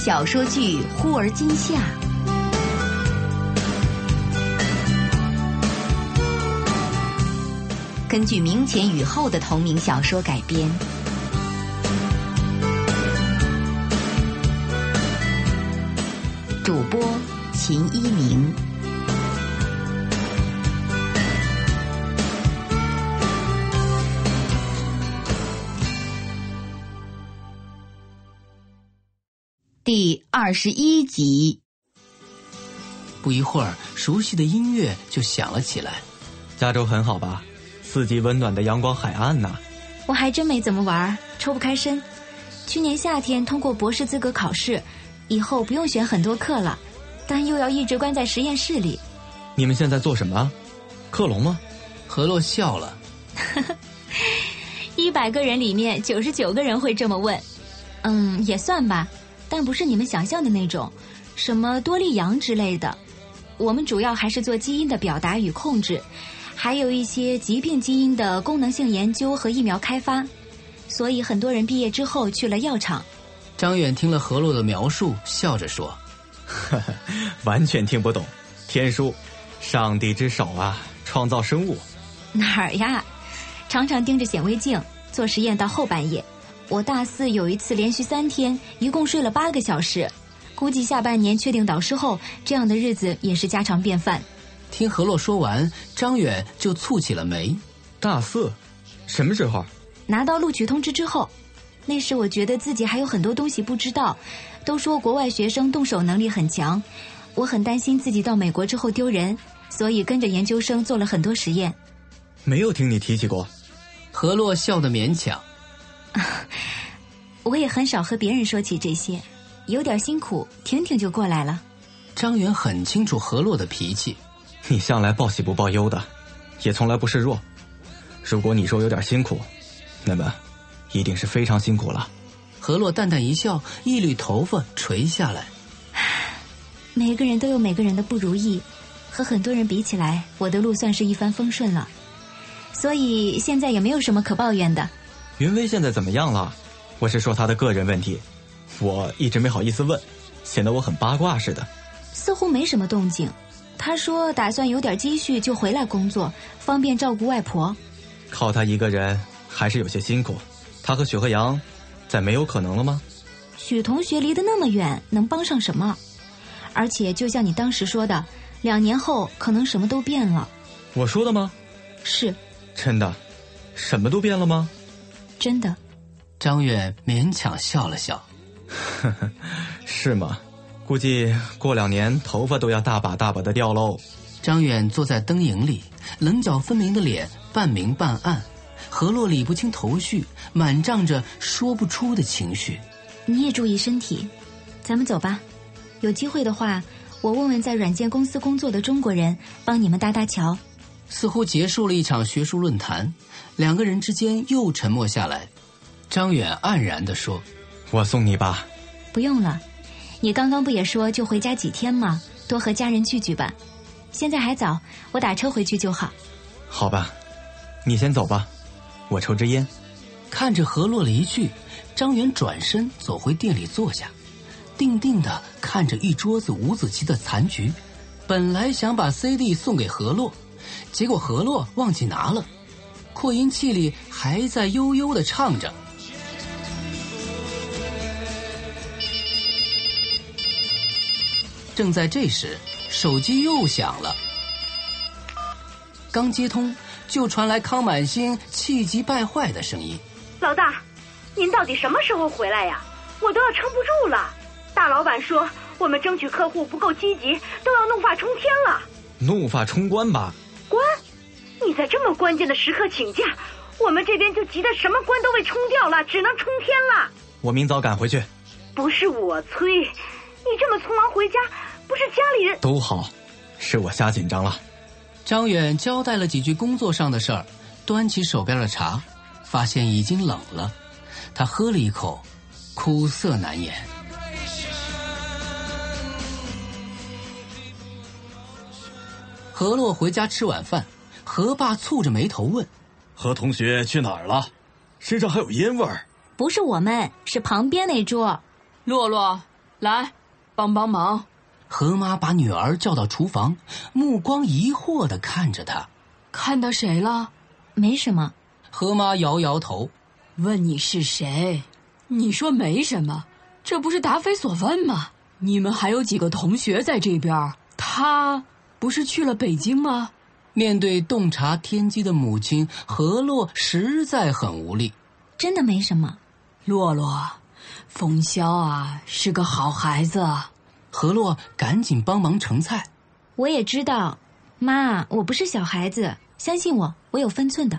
小说剧《忽而今夏》，根据明前雨后的同名小说改编。主播秦一鸣。第21集。 不一会儿，熟悉的音乐就响了起来。 加州很好吧？四季温暖的阳光海岸呐。 我还真没怎么玩，抽不开身。去年夏天通过博士资格考试，以后不用选很多课了，但又要一直关在实验室里。 你们现在做什么？克隆吗？ 何洛笑了。 100个人里面99个人会这么问。也算吧，但不是你们想象的那种，什么多利羊之类的。我们主要还是做基因的表达与控制，还有一些疾病基因的功能性研究和疫苗开发。所以很多人毕业之后去了药厂。 张远听了何洛的描述，笑着说： 完全听不懂。天书，上帝之手啊，创造生物。 哪儿呀？常常盯着显微镜做实验到后半夜。我大4有一次连续3天，一共睡了8个小时。估计下半年确定导师后，这样的日子也是家常便饭。 听何洛说完，张远就蹙起了眉。 大4？什么时候？ 拿到录取通知之后。那时我觉得自己还有很多东西不知道，都说国外学生动手能力很强，我很担心自己到美国之后丢人，所以跟着研究生做了很多实验。 没有听你提起过。 何洛笑得勉强。 我也很少和别人说起这些，有点辛苦，挺挺就过来了。 张远很清楚何洛的脾气。 你向来报喜不报忧的，也从来不示弱。如果你说有点辛苦，那么一定是非常辛苦了。 何洛淡淡一笑，一缕头发垂下来。 每个人都有每个人的不如意，和很多人比起来，我的路算是一帆风顺了，所以现在也没有什么可抱怨的。 云薇现在怎么样了？我是说她的个人问题，我一直没好意思问，显得我很八卦似的。 似乎没什么动静，她说打算有点积蓄就回来工作，方便照顾外婆。 靠她一个人还是有些辛苦。她和许和阳再没有可能了吗？ 许同学离得那么远，能帮上什么？而且就像你当时说的，2年后可能什么都变了。 我说的吗？ 是。 真的？什么都变了吗？ 真的。 张远勉强笑了笑。 是吗？估计过2年头发都要大把大把的掉喽。 张远坐在灯影里，棱角分明的脸半明半暗，何洛理不清头绪，满胀着说不出的情绪。 你也注意身体，咱们走吧。有机会的话，我问问在软件公司工作的中国人，帮你们搭搭桥。 似乎结束了一场学术论坛，2个人之间又沉默下来。张远黯然地说： 我送你吧。 不用了，你刚刚不也说就回家几天吗？多和家人聚聚吧。现在还早，我打车回去就好。 好吧，你先走吧，我抽支烟。 看着何洛离去，张远转身走回店里坐下，定定地看着一桌子五子棋的残局。本来想把 CD 送给何洛，结果何洛忘记拿了，扩音器里还在悠悠地唱着。正在这时，手机又响了。刚接通，就传来康满星气急败坏的声音： 老大，您到底什么时候回来呀？我都要撑不住了。大老板说我们争取客户不够积极，都要怒发冲天了。 怒发冲冠吧？ 关？你在这么关键的时刻请假，我们这边就急得什么关都被冲掉了，只能冲天了。 我明早赶回去。 不是我催，你这么匆忙回家，不是家里人都好，是我瞎紧张了。 张远交代了几句工作上的事儿，端起手边的茶，发现已经冷了。他喝了一口，苦涩难言。何洛回家吃晚饭，何爸蹙着眉头问： 何同学去哪儿了？身上还有烟味儿。 不是我们，是旁边那桌。 洛洛， 来，帮帮忙。 何妈把女儿叫到厨房，目光疑惑地看着她。 看到谁了？ 没什么。 何妈摇摇头。 问你是谁？你说没什么，这不是答非所问吗？你们还有几个同学在这边，他不是去了北京吗？ 面对洞察天机的母亲，何洛实在很无力。 真的没什么。 洛洛，冯潇啊是个好孩子。 何洛赶紧帮忙盛菜。 我也知道，妈，我不是小孩子，相信我，我有分寸的。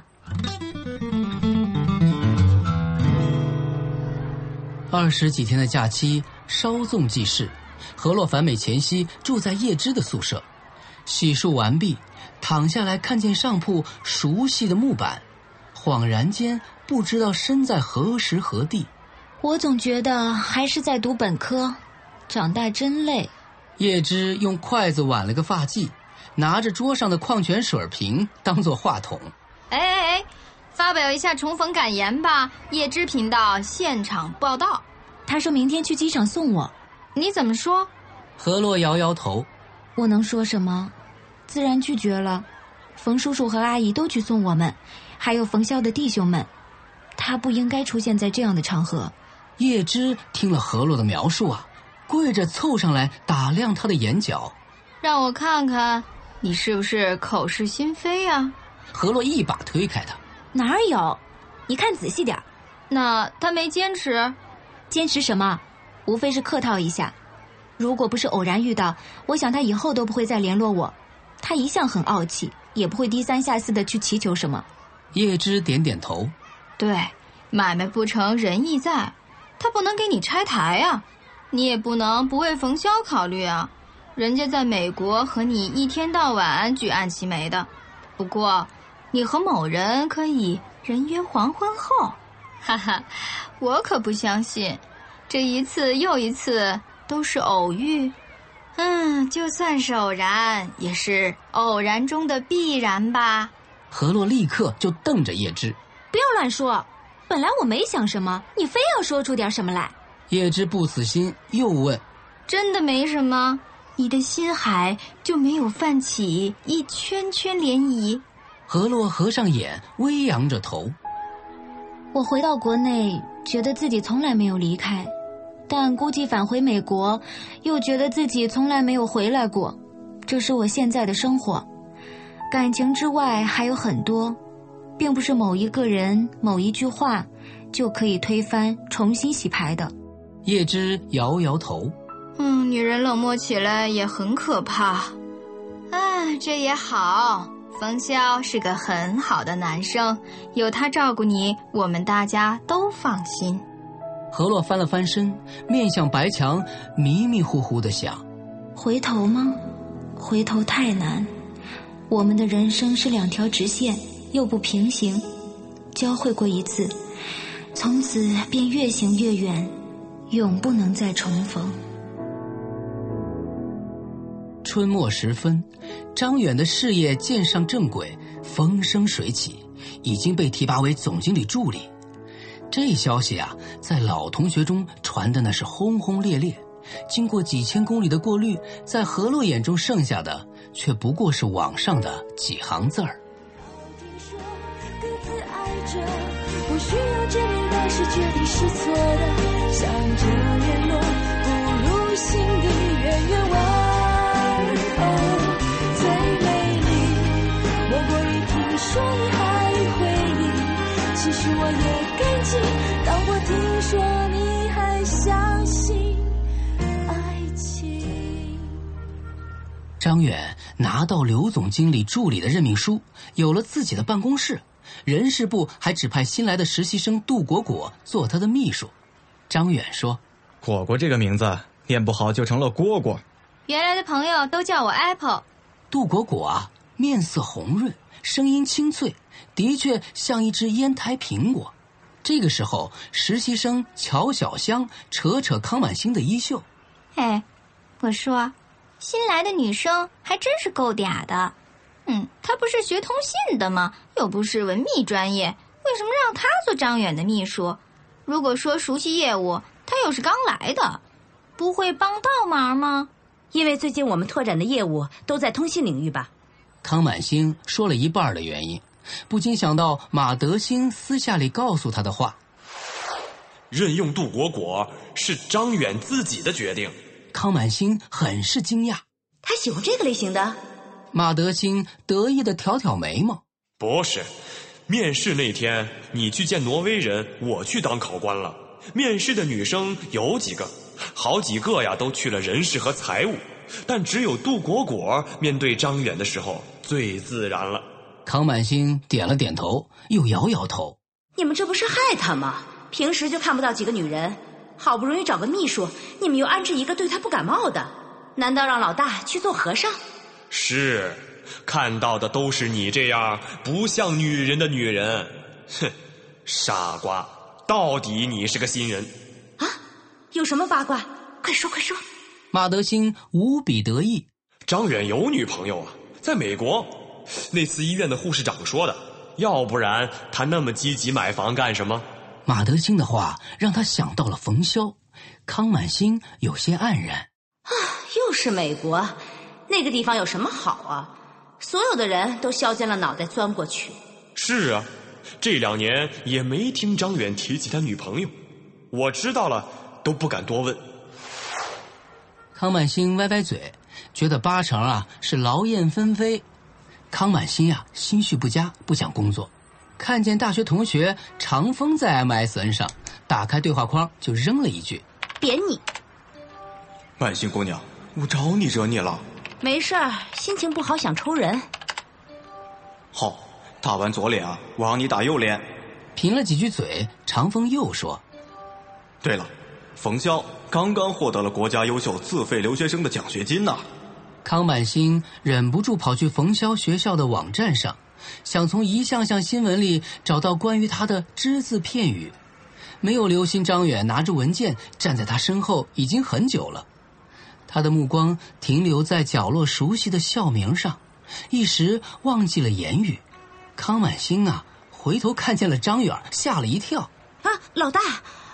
20几天的假期稍纵即逝，何洛返美前夕住在叶芝的宿舍，洗漱完毕，躺下来看见上铺熟悉的木板，恍然间不知道身在何时何地。 我总觉得还是在读本科，长大真累。 叶芝用筷子挽了个发髻，拿着桌上的矿泉水瓶当作话筒。 哎，发表一下重逢感言吧，叶芝频道现场报道。 他说明天去机场送我。 你怎么说？ 何洛摇摇头。 我能说什么？自然拒绝了。冯叔叔和阿姨都去送我们，还有冯潇的弟兄们，他不应该出现在这样的场合。 叶芝听了何洛的描述啊，跪着凑上来打量他的眼角。 让我看看你是不是口是心非啊。 何洛一把推开他。 哪儿有？你看仔细点。 那他没坚持？ 坚持什么？无非是客套一下。如果不是偶然遇到，我想他以后都不会再联络我。他一向很傲气，也不会低三下四的去祈求什么。 叶芝点点头。 对，买卖不成仁义在，他不能给你拆台啊，你也不能不为冯潇考虑啊。人家在美国和你一天到晚举案齐眉的，不过你和某人可以人约黄昏后。哈哈，我可不相信，这一次又一次都是偶遇。就算是偶然，也是偶然中的必然吧。 何洛立刻就瞪着叶芝。 不要乱说，本来我没想什么，你非要说出点什么来。 叶芝不死心，又问： 真的没什么？你的心海就没有泛起一圈圈涟漪？ 何洛合上眼，微扬着头。 我回到国内，觉得自己从来没有离开，但估计返回美国，又觉得自己从来没有回来过。这是我现在的生活。感情之外还有很多，并不是某一个人、某一句话就可以推翻、重新洗牌的。 叶芝摇摇头。 女人冷漠起来也很可怕。这也好，冯潇是个很好的男生，有他照顾你，我们大家都放心。 何洛翻了翻身，面向白墙，迷迷糊糊地想： 回头吗？回头太难。我们的人生是两条直线，又不平行，交汇过一次，从此便越行越远，永不能再重逢。 春末时分，张远的事业渐上正轨，风生水起，已经被提拔为总经理助理。这消息啊，在老同学中传的那是轰轰烈烈，经过几千公里的过滤，在何洛眼中剩下的却不过是网上的几行字儿。 各自爱着，不需要证明的是决定是错的，想着联络不如心底远远望。最美丽莫过于听说你还回忆，其实我也感激，当我听说你还相信爱情。 张远拿到刘总经理助理的任命书，有了自己的办公室，人事部还指派新来的实习生杜果果做他的秘书。张远说： 果果这个名字念不好就成了蝈蝈。 原来的朋友都叫我 Apple。 杜果果啊，面色红润，声音清脆，的确像一只烟台苹果。这个时候，实习生乔小香扯扯康满星的衣袖。 我说，新来的女生还真是够嗲的。她不是学通信的吗？又不是文秘专业，为什么让她做张远的秘书？如果说熟悉业务，她又是刚来的。 不会帮倒忙吗？ 因为最近我们拓展的业务都在通信领域吧。 康满星说了一半的原因，不禁想到马德兴私下里告诉他的话： 任用杜果果是张远自己的决定。 康满星很是惊讶， 他喜欢这个类型的？ 马德兴得意地挑挑眉毛： 不是，面试那天你去见挪威人，我去当考官了。面试的女生有几个，好几个呀都去了人事和财务，但只有杜果果面对张远的时候最自然了。 康满星点了点头，又摇摇头： 你们这不是害他吗？平时就看不到几个女人，好不容易找个秘书，你们又安置一个对他不感冒的，难道让老大去做和尚？ 是，看到的都是你这样不像女人的女人。哼，傻瓜，到底你是个新人啊？有什么八卦？快说快说！ 马德兴无比得意。 张远有女朋友啊，在美国。那次医院的护士长说的，要不然他那么积极买房干什么？ 马德兴的话让他想到了冯潇，康满星有些黯然。 啊，又是美国，那个地方有什么好啊？所有的人都削尖了脑袋钻过去。 是啊，这2年也没听张远提起他女朋友，我知道了都不敢多问。 康满星歪歪嘴，觉得8成是劳燕分飞。康满星心绪不佳，不想工作。看见大学同学长风在 MSN 上，打开对话框就扔了一句： 扁你。 满星姑娘，我找你惹你了？ 没事儿，心情不好想抽人。 好，打完左脸我让你打右脸。 贫了几句嘴，长风又说： 对了，冯潇刚刚获得了国家优秀自费留学生的奖学金呢。 康满星忍不住跑去冯潇学校的网站上，想从一项项新闻里找到关于他的只字片语。没有留心张远拿着文件站在他身后已经很久了，他的目光停留在角落熟悉的校名上，一时忘记了言语。康满星回头看见了张远，吓了一跳。 啊，老大，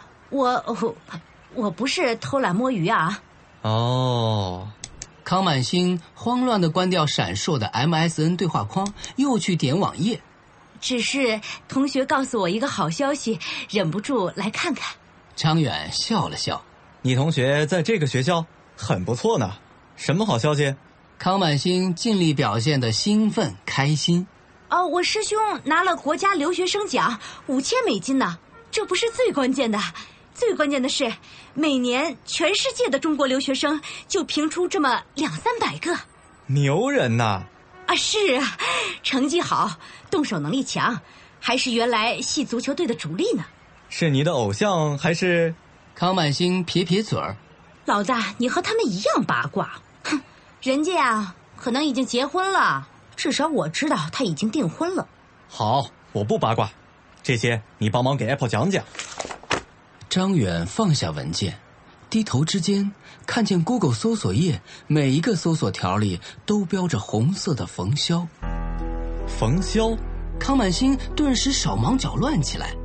我不是偷懒摸鱼啊。 哦。 康满星慌乱地关掉闪烁的 MSN 对话框，又去点网页。 只是同学告诉我一个好消息，忍不住来看看。 张远笑了笑： 你同学在这个学校很不错呢，什么好消息？ 康满星尽力表现得兴奋开心。 哦，我师兄拿了国家留学生奖$5000呢，这不是最关键的。最关键的是，每年全世界的中国留学生就评出这么200-300个。 牛人呐！ 啊，是啊，成绩好，动手能力强，还是原来系足球队的主力呢。 是你的偶像还是？ 康满星撇撇嘴儿： 老大，你和他们一样八卦。哼，人家可能已经结婚了，至少我知道他已经订婚了。 好，我不八卦，这些你帮忙给 Apple 讲讲。 张远放下文件，低头之间看见 Google 搜索页每一个搜索条里都标着红色的冯潇。 冯潇？ 康满星顿时手忙脚乱起来。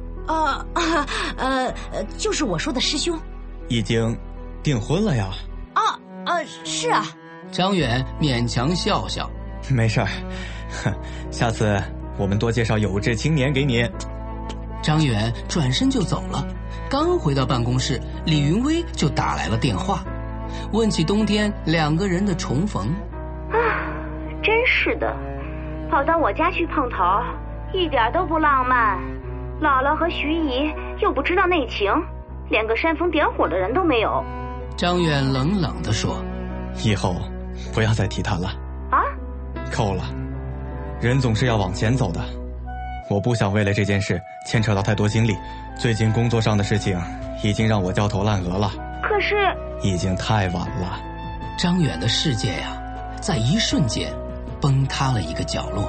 就是我说的师兄。 已经订婚了呀？ 是啊。 张远勉强笑笑： 没事儿，下次我们多介绍有志青年给你。 张远转身就走了，刚回到办公室，李云威就打来了电话，问起冬天2个人的重逢。 真是的，跑到我家去碰头，一点都不浪漫。姥姥和徐姨又不知道内情，连个煽风点火的人都没有。 张远冷冷地说： 以后不要再提他了。 啊？ 够了，人总是要往前走的。我不想为了这件事牵扯到太多精力，最近工作上的事情已经让我焦头烂额了。 可是已经太晚了。 张远的世界在一瞬间崩塌了一个角落。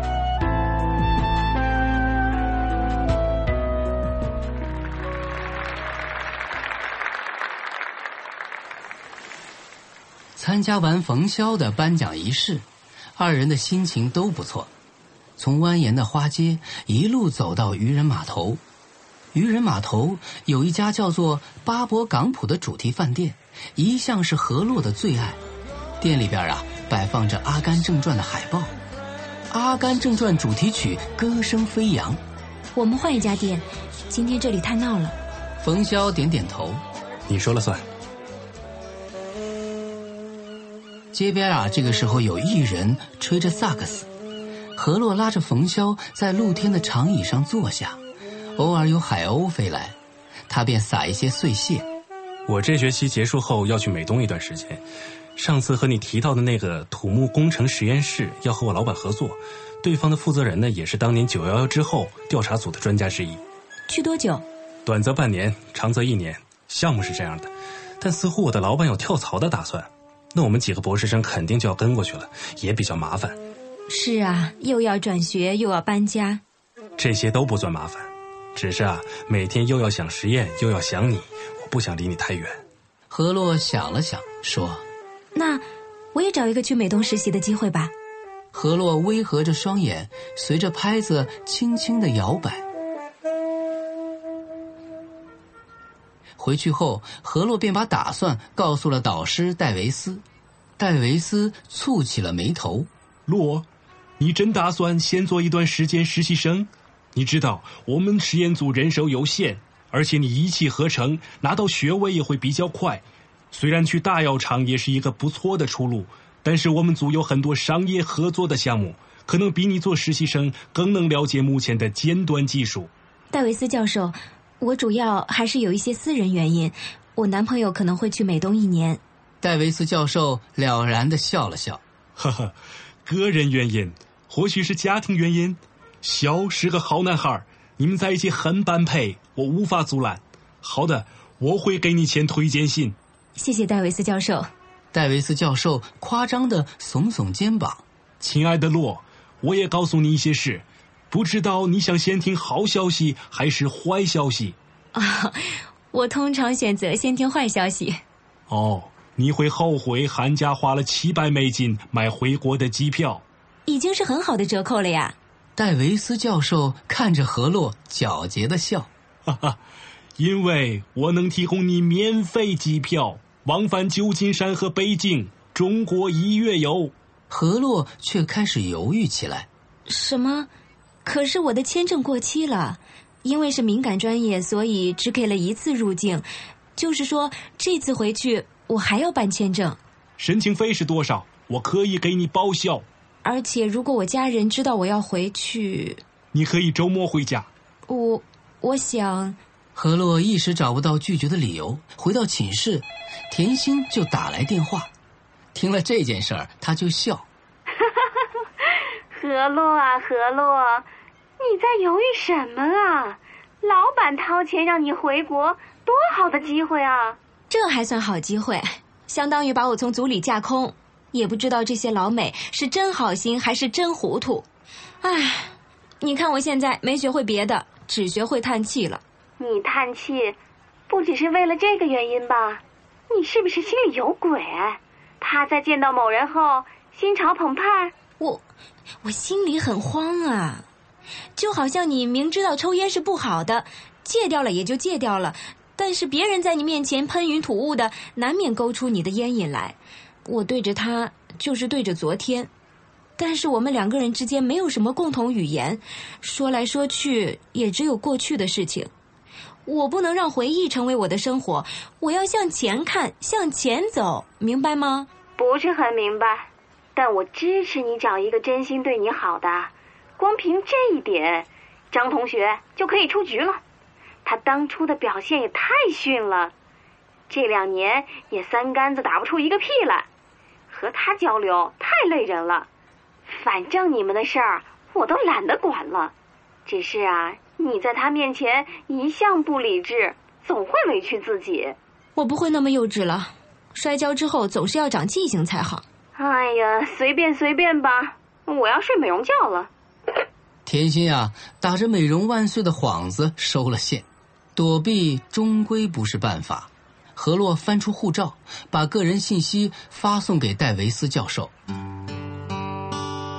参加完冯潇的颁奖仪式，2人的心情都不错。从蜿蜒的花街一路走到渔人码头， 渔人码头有一家叫做巴博港浦的主题饭店，一向是何洛的最爱。店里边摆放着《阿甘正传》的海报，《阿甘正传》主题曲歌声飞扬。 我们换一家店，今天这里太闹了。 冯潇点点头， 你说了算。 街边这个时候有艺人吹着萨克斯，何洛拉着冯潇在露天的长椅上坐下，偶尔有海鸥飞来，他便撒一些碎屑。 我这学期结束后要去美东一段时间，上次和你提到的那个土木工程实验室要和我老板合作，对方的负责人呢也是当年911之后调查组的专家之一。 去多久？ 短则半年，长则1年，项目是这样的，但似乎我的老板有跳槽的打算，那我们几个博士生肯定就要跟过去了，也比较麻烦。 是啊，又要转学又要搬家， 这些都不算麻烦，只是每天又要想实验又要想你，我不想离你太远。 何洛想了想说， 那我也找一个去美东实习的机会吧。 何洛微合着双眼，随着拍子轻轻地摇摆。回去后，何洛便把打算告诉了导师戴维斯。戴维斯蹙起了眉头。 洛，你真打算先做一段时间实习生？你知道我们实验组人手有限，而且你一气呵成，拿到学位也会比较快。虽然去大药厂也是一个不错的出路，但是我们组有很多商业合作的项目，可能比你做实习生更能了解目前的尖端技术。 戴维斯教授，我主要还是有一些私人原因，我男朋友可能会去美东1年。 戴维斯教授了然地笑了笑。 哈哈，个人原因，或许是家庭原因。肖是个好男孩，你们在一起很般配，我无法阻拦。好的，我会给你签推荐信。 谢谢戴维斯教授。 戴维斯教授夸张地耸耸肩膀。 亲爱的洛，我也告诉你一些事，不知道你想先听好消息还是坏消息？ 我通常选择先听坏消息。 哦，你会后悔寒假花了$700买回国的机票。 已经是很好的折扣了呀。 戴维斯教授看着何洛皎洁地笑。 哈哈，因为我能提供你免费机票，往返旧金山和北京，中国1月游。 何洛却开始犹豫起来。 什么？可是我的签证过期了，因为是敏感专业，所以只给了1次入境。就是说，这次回去我还要办签证。 申请费是多少？我可以给你报销。 而且如果我家人知道我要回去， 你可以周末回家。 我想。 何洛一时找不到拒绝的理由，回到寝室，甜心就打来电话。听了这件事儿，他就笑。 何洛啊何洛，你在犹豫什么啊？老板掏钱让你回国，多好的机会啊！ 这还算好机会，相当于把我从组里架空。也不知道这些老美是真好心还是真糊涂。唉，你看我现在没学会别的，只学会叹气了。 你叹气不只是为了这个原因吧？你是不是心里有鬼？怕在见到某人后心潮澎湃？ 我心里很慌啊，就好像你明知道抽烟是不好的，戒掉了也就戒掉了，但是别人在你面前喷云吐雾的，难免勾出你的烟瘾来。我对着他就是对着昨天，但是我们2个人之间没有什么共同语言，说来说去也只有过去的事情。我不能让回忆成为我的生活，我要向前看，向前走，明白吗？ 不是很明白，但我支持你找一个真心对你好的。光凭这一点，张同学就可以出局了。他当初的表现也太逊了，这2年也3竿子打不出一个屁来。和他交流太累人了，反正你们的事儿我都懒得管了。只是你在他面前一向不理智，总会委屈自己。 我不会那么幼稚了，摔跤之后总是要长记性才好。 哎呀，随便吧，我要睡美容觉了。 甜心打着美容万岁的幌子收了线，躲避终归不是办法。何洛翻出护照，把个人信息发送给戴维斯教授。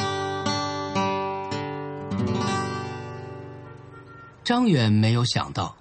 张远没有想到，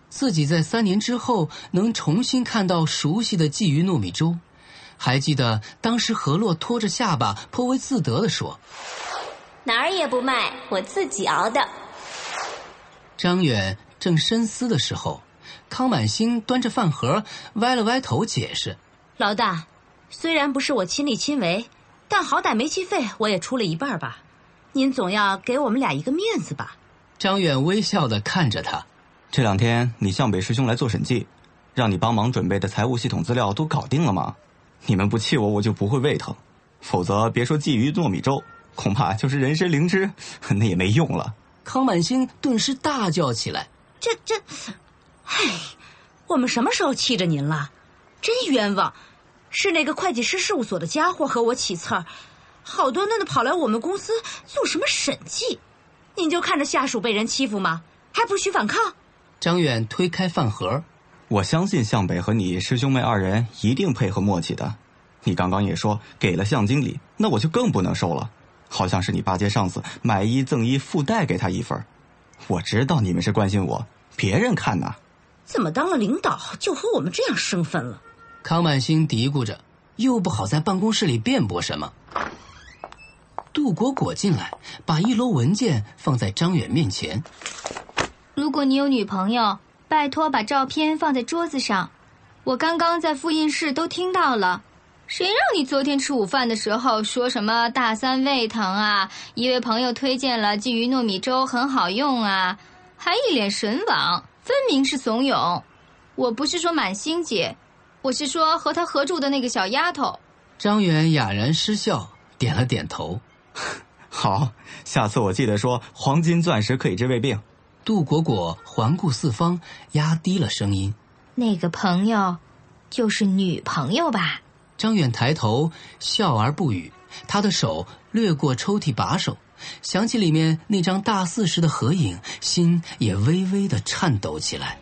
自己在3年之后能重新看到熟悉的鲫鱼糯米粥。还记得当时何洛拖着下巴颇为自得地说： 哪儿也不卖，我自己熬的。 张远正深思的时候，康满星端着饭盒歪了歪头解释： 老大，虽然不是我亲力亲为，但好歹煤气费我也出了一半吧，您总要给我们俩一个面子吧。 张远微笑地看着他： 这2天你向北师兄来做审计，让你帮忙准备的财务系统资料都搞定了吗？你们不气我就不会胃疼，否则别说鲫鱼糯米粥，恐怕就是人参灵芝那也没用了。 康满星顿时大叫起来： 唉，我们什么时候气着您了？真冤枉，是那个会计师事务所的家伙和我起刺儿，好端端的跑来我们公司做什么审计？您就看着下属被人欺负吗？还不许反抗？ 张远推开饭盒： 我相信向北和你师兄妹2人一定配合默契的。你刚刚也说给了向经理，那我就更不能收了，好像是你巴结上司买1赠1附带给他1份。我知道你们是关心我，别人看呐。 怎么当了领导就和我们这样生分了？ 康满星嘀咕着，又不好在办公室里辩驳什么。杜果果进来，把1摞文件放在张远面前。 如果你有女朋友，拜托把照片放在桌子上。我刚刚在复印室都听到了，谁让你昨天吃午饭的时候说什么大3胃疼啊，一位朋友推荐了鲫鱼糯米粥很好用啊，还一脸神往，分明是怂恿。我不是说满星姐，我是说和她合住的那个小丫头。 张远哑然失笑，点了点头。 好，下次我记得说黄金钻石可以治胃病。 杜果果环顾四方，压低了声音： 那个朋友就是女朋友吧？ 张远抬头笑而不语，他的手掠过抽屉把手，想起里面那张大4时的合影，心也微微地颤抖起来。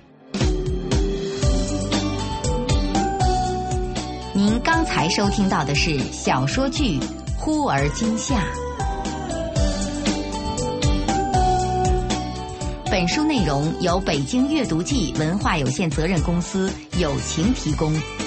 您刚才收听到的是小说剧《忽而今夏》。本书内容由北京阅读记文化有限责任公司友情提供。